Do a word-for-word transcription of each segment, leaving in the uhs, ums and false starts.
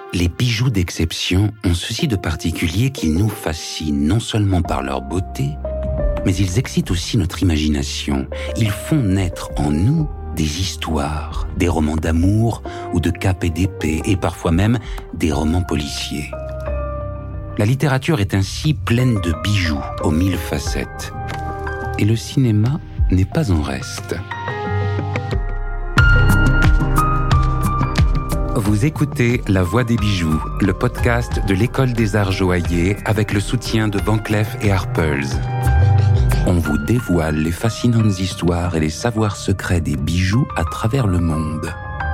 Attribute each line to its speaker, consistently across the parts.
Speaker 1: Les bijoux d'exception ont ceci de particulier qu'ils nous fascinent non seulement par leur beauté, mais ils excitent aussi notre imagination. Ils font naître en nous des histoires, des romans d'amour ou de cap et d'épée, et parfois même des romans policiers. La littérature est ainsi pleine de bijoux aux mille facettes. Et le cinéma n'est pas en reste. Vous écoutez La Voix des bijoux, le podcast de l'École des Arts Joailliers avec le soutien de Van Cleef et Arpels. On vous dévoile les fascinantes histoires et les savoirs secrets des bijoux à travers le monde.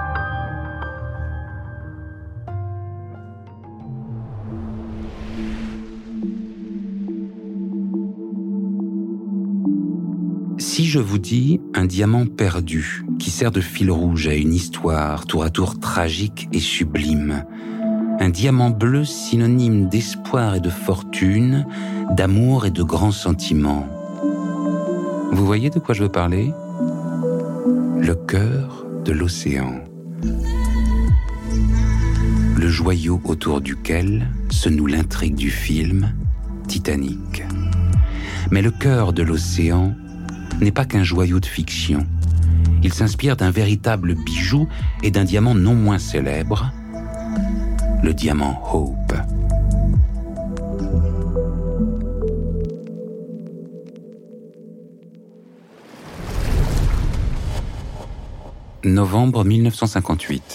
Speaker 1: Si je vous dis un diamant perdu qui sert de fil rouge à une histoire tour à tour tragique et sublime, un diamant bleu synonyme d'espoir et de fortune, d'amour et de grands sentiments, vous voyez de quoi je veux parler ? Le cœur de l'océan. Le joyau autour duquel se noue l'intrigue du film Titanic. Mais le cœur de l'océan n'est pas qu'un joyau de fiction. Il s'inspire d'un véritable bijou et d'un diamant non moins célèbre, le diamant Hope. Novembre mille neuf cent cinquante-huit.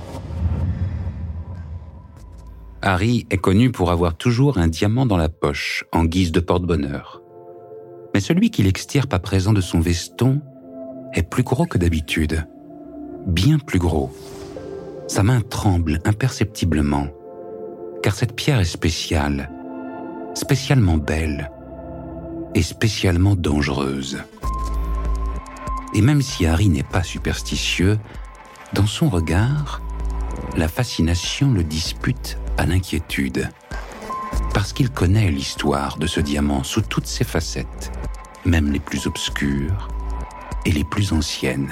Speaker 1: Harry est connu pour avoir toujours un diamant dans la poche, en guise de porte-bonheur. Mais celui qu'il extirpe à présent de son veston est plus gros que d'habitude. Bien plus gros. Sa main tremble imperceptiblement, car cette pierre est spéciale, spécialement belle et spécialement dangereuse. Et même si Harry n'est pas superstitieux, dans son regard, la fascination le dispute à l'inquiétude, parce qu'il connaît l'histoire de ce diamant sous toutes ses facettes, même les plus obscures et les plus anciennes.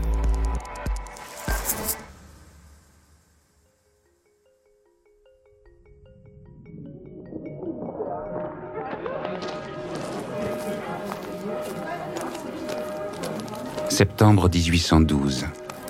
Speaker 1: Septembre dix-huit cent douze.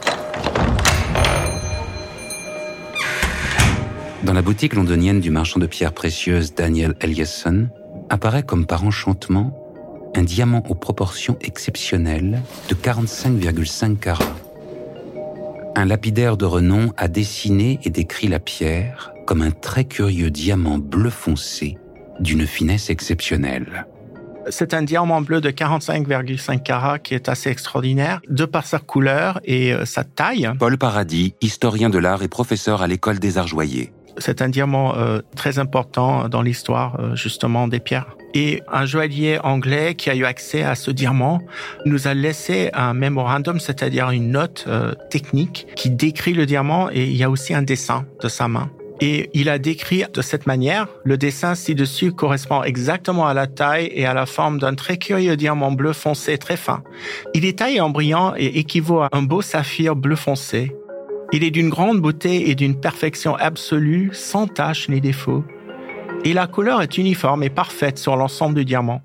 Speaker 1: Dans la boutique londonienne du marchand de pierres précieuses Daniel Eliasson, apparaît comme par enchantement un diamant aux proportions exceptionnelles de quarante-cinq virgule cinq carats. Un lapidaire de renom a dessiné et décrit la pierre comme un très curieux diamant bleu foncé d'une finesse exceptionnelle.
Speaker 2: C'est un diamant bleu de quarante-cinq virgule cinq carats qui est assez extraordinaire, de par sa couleur et sa taille.
Speaker 1: Paul Paradis, historien de l'art et professeur à l'École des Arts Joailliers.
Speaker 2: C'est un diamant euh, très important dans l'histoire, euh, justement, des pierres. Et un joaillier anglais qui a eu accès à ce diamant nous a laissé un memorandum, c'est-à-dire une note euh, technique qui décrit le diamant, et il y a aussi un dessin de sa main. Et il a décrit de cette manière, le dessin ci-dessus correspond exactement à la taille et à la forme d'un très curieux diamant bleu foncé très fin. Il est taillé en brillant et équivaut à un beau saphir bleu foncé. Il est d'une grande beauté et d'une perfection absolue, sans tache ni défaut. Et la couleur est uniforme et parfaite sur l'ensemble du diamant.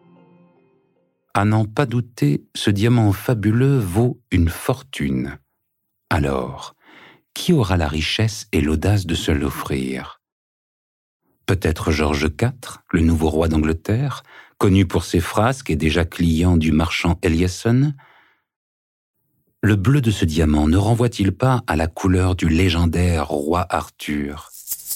Speaker 1: À n'en pas douter, ce diamant fabuleux vaut une fortune. Alors, qui aura la richesse et l'audace de se l'offrir ? Peut-être George quatre, le nouveau roi d'Angleterre, connu pour ses frasques et déjà client du marchand Eliasson. Le bleu de ce diamant ne renvoie-t-il pas à la couleur du légendaire roi Arthur ?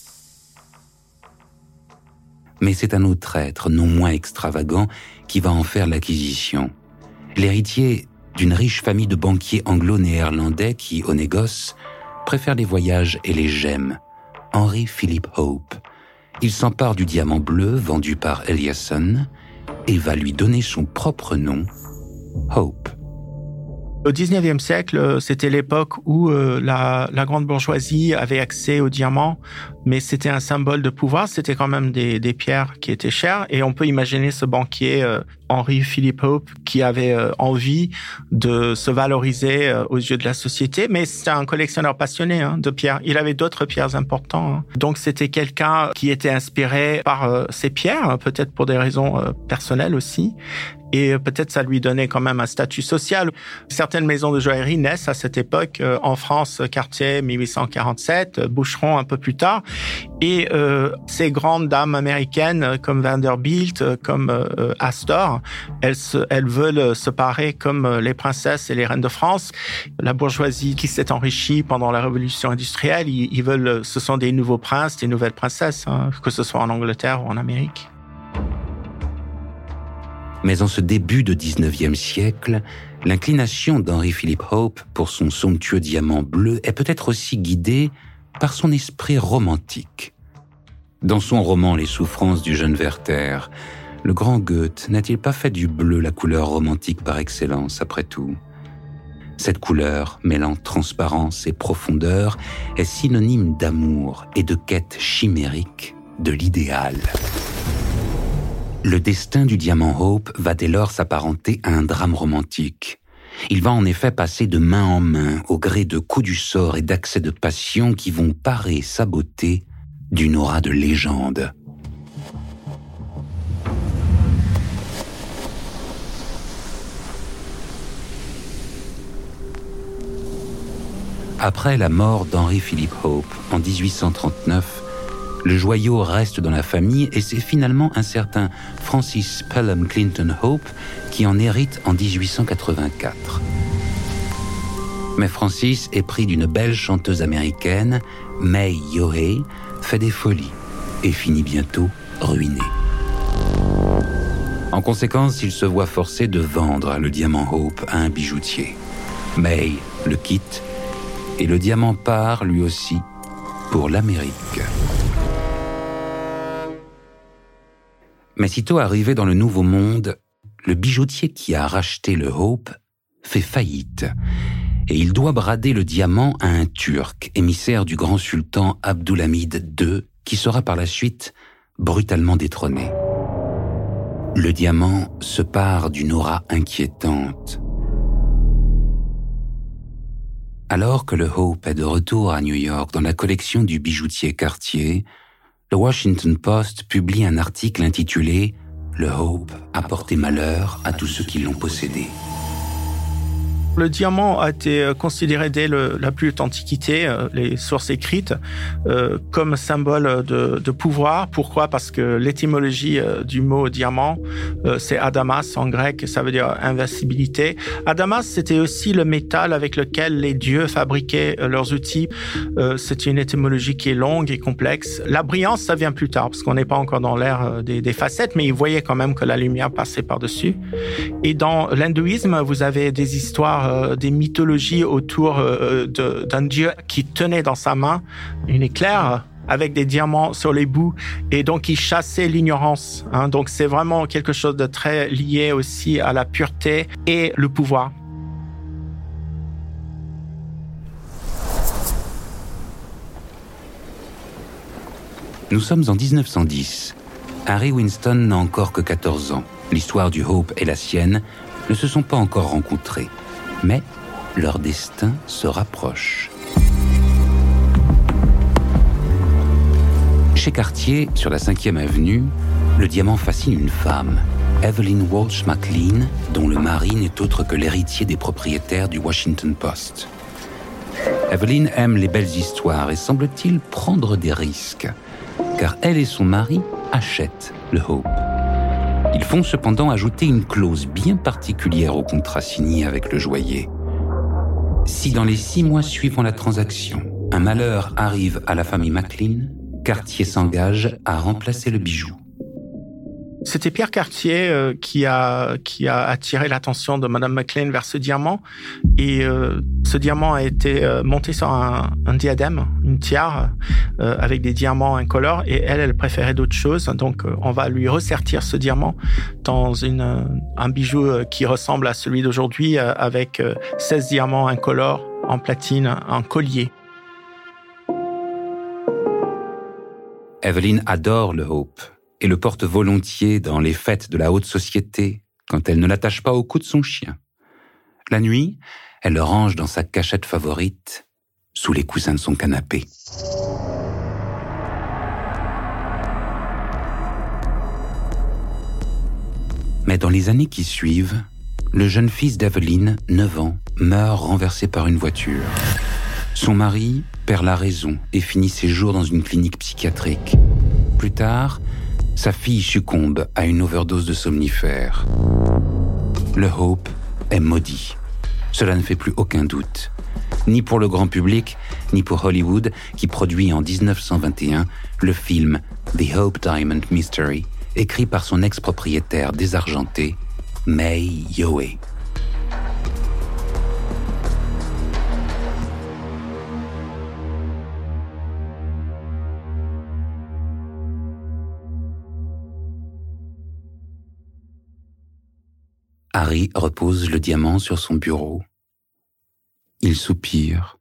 Speaker 1: Mais c'est un autre être, non moins extravagant, qui va en faire l'acquisition. L'héritier d'une riche famille de banquiers anglo-néerlandais qui, au négoce, préfère les voyages et les gemmes, Henry Philip Hope. Il s'empare du diamant bleu vendu par Eliasson et va lui donner son propre nom, Hope.
Speaker 2: Au dix-neuvième siècle, c'était l'époque où euh, la, la grande bourgeoisie avait accès aux diamants, mais c'était un symbole de pouvoir. C'était quand même des, des pierres qui étaient chères. Et on peut imaginer ce banquier, euh, Henry Philip Hope, qui avait euh, envie de se valoriser euh, aux yeux de la société. Mais c'était un collectionneur passionné hein, de pierres. Il avait d'autres pierres importantes. Hein. Donc c'était quelqu'un qui était inspiré par euh, ces pierres, peut-être pour des raisons euh, personnelles aussi. Et peut-être ça lui donnait quand même un statut social. Certaines maisons de joaillerie naissent à cette époque. Euh, en France, Cartier, mille huit cent quarante-sept, Boucheron un peu plus tard. Et euh, ces grandes dames américaines comme Vanderbilt, comme euh, Astor, elles, se, elles veulent se parer comme les princesses et les reines de France. La bourgeoisie qui s'est enrichie pendant la Révolution industrielle, ils, ils veulent, ce sont des nouveaux princes, des nouvelles princesses, hein, que ce soit en Angleterre ou en Amérique.
Speaker 1: Mais en ce début de dix-neuvième siècle, l'inclination d'Henry Philip Hope pour son somptueux diamant bleu est peut-être aussi guidée par son esprit romantique. Dans son roman « Les souffrances du jeune Werther », le grand Goethe n'a-t-il pas fait du bleu la couleur romantique par excellence, après tout ? Cette couleur, mêlant transparence et profondeur, est synonyme d'amour et de quête chimérique de l'idéal. Le destin du diamant Hope va dès lors s'apparenter à un drame romantique. Il va en effet passer de main en main au gré de coups du sort et d'accès de passion qui vont parer sa beauté d'une aura de légende. Après la mort d'Henry Philip Hope en dix-huit cent trente-neuf, le joyau reste dans la famille et c'est finalement un certain Francis Pelham Clinton Hope qui en hérite en dix-huit cent quatre-vingt-quatre. Mais Francis, épris d'une belle chanteuse américaine, May Yohei, fait des folies et finit bientôt ruiné. En conséquence, il se voit forcé de vendre le diamant Hope à un bijoutier. May le quitte et le diamant part, lui aussi, pour l'Amérique. Mais sitôt arrivé dans le Nouveau Monde, le bijoutier qui a racheté le Hope fait faillite et il doit brader le diamant à un Turc, émissaire du grand sultan Abdulhamid deux, qui sera par la suite brutalement détrôné. Le diamant se pare d'une aura inquiétante. Alors que le Hope est de retour à New York dans la collection du bijoutier Cartier, le Washington Post publie un article intitulé « Le Hope a porté malheur à tous ceux qui l'ont possédé ».
Speaker 2: Le diamant a été considéré dès le, la plus haute antiquité, euh, les sources écrites, euh, comme symbole de, de pouvoir. Pourquoi ? Parce que l'étymologie euh, du mot diamant, euh, c'est adamas en grec, ça veut dire invincibilité. Adamas, c'était aussi le métal avec lequel les dieux fabriquaient euh, leurs outils. Euh, c'est une étymologie qui est longue et complexe. La brillance, ça vient plus tard, parce qu'on n'est pas encore dans l'ère euh, des, des facettes, mais ils voyaient quand même que la lumière passait par-dessus. Et dans l'hindouisme, vous avez des histoires Euh, des mythologies autour euh, de, d'un dieu qui tenait dans sa main une éclair avec des diamants sur les bouts et donc il chassait l'ignorance. Hein. Donc c'est vraiment quelque chose de très lié aussi à la pureté et le pouvoir.
Speaker 1: Nous sommes en dix-neuf cent dix. Harry Winston n'a encore que quatorze ans. L'histoire du Hope et la sienne ne se sont pas encore rencontrés. Mais leur destin se rapproche. Chez Cartier, sur la cinquième avenue, le diamant fascine une femme, Evelyn Walsh McLean, dont le mari n'est autre que l'héritier des propriétaires du Washington Post. Evelyn aime les belles histoires et semble-t-il prendre des risques, car elle et son mari achètent le Hope. Ils font cependant ajouter une clause bien particulière au contrat signé avec le joaillier. Si dans les six mois suivant la transaction, un malheur arrive à la famille McLean, Cartier s'engage à remplacer le bijou.
Speaker 2: C'était Pierre Cartier euh, qui a qui a attiré l'attention de Madame McLean vers ce diamant, et euh, ce diamant a été euh, monté sur un, un diadème, une tiare euh, avec des diamants incolores, et elle, elle préférait d'autres choses, donc euh, on va lui ressertir ce diamant dans une euh, un bijou euh, qui ressemble à celui d'aujourd'hui, euh, avec euh, seize diamants incolores en platine, un collier.
Speaker 1: Evelyn adore le Hope et le porte volontiers dans les fêtes de la haute société, quand elle ne l'attache pas au cou de son chien. La nuit, elle le range dans sa cachette favorite, sous les coussins de son canapé. Mais dans les années qui suivent, le jeune fils d'Evelyn, neuf ans, meurt renversé par une voiture. Son mari perd la raison et finit ses jours dans une clinique psychiatrique. Plus tard, sa fille succombe à une overdose de somnifères. Le Hope est maudit. Cela ne fait plus aucun doute. Ni pour le grand public, ni pour Hollywood, qui produit en dix-neuf cent vingt et un le film The Hope Diamond Mystery, écrit par son ex-propriétaire désargenté, May Yohe. Harry repose le diamant sur son bureau. Il soupire.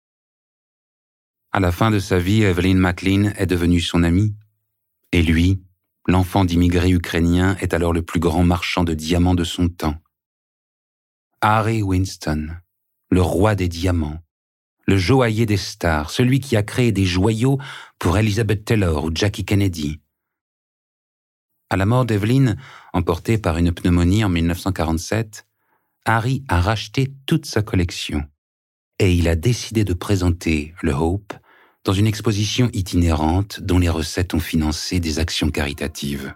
Speaker 1: À la fin de sa vie, Evelyn McLean est devenue son amie. Et lui, l'enfant d'immigrés ukrainiens, est alors le plus grand marchand de diamants de son temps. Harry Winston, le roi des diamants, le joaillier des stars, celui qui a créé des joyaux pour Elizabeth Taylor ou Jackie Kennedy. À la mort d'Evelyn, emportée par une pneumonie en dix-neuf cent quarante-sept, Harry a racheté toute sa collection et il a décidé de présenter le Hope dans une exposition itinérante dont les recettes ont financé des actions caritatives.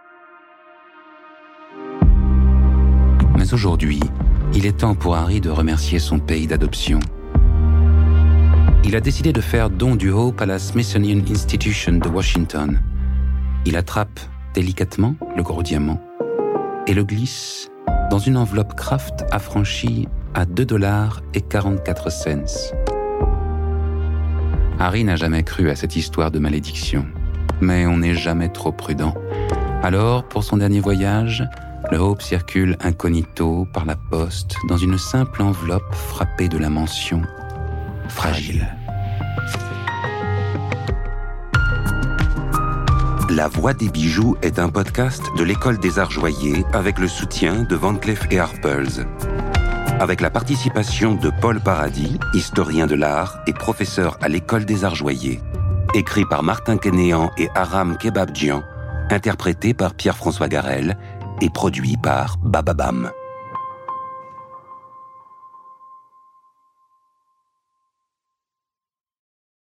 Speaker 1: Mais aujourd'hui, il est temps pour Harry de remercier son pays d'adoption. Il a décidé de faire don du Hope à la Smithsonian Institution de Washington. Il attrape délicatement le gros diamant et le glisse dans une enveloppe Kraft affranchie à deux dollars et quarante-quatre cents. Harry n'a jamais cru à cette histoire de malédiction, mais on n'est jamais trop prudent. Alors, pour son dernier voyage, le Hope circule incognito par la poste dans une simple enveloppe frappée de la mention « Fragile ».
Speaker 3: La Voix des bijoux est un podcast de l'École des Arts Joailliers avec le soutien de Van Cleef et Arpels. Avec la participation de Paul Paradis, historien de l'art et professeur à l'École des Arts Joailliers. Écrit par Martin Kénéan et Aram Kebabdjian, interprété par Pierre-François Garel et produit par Bababam.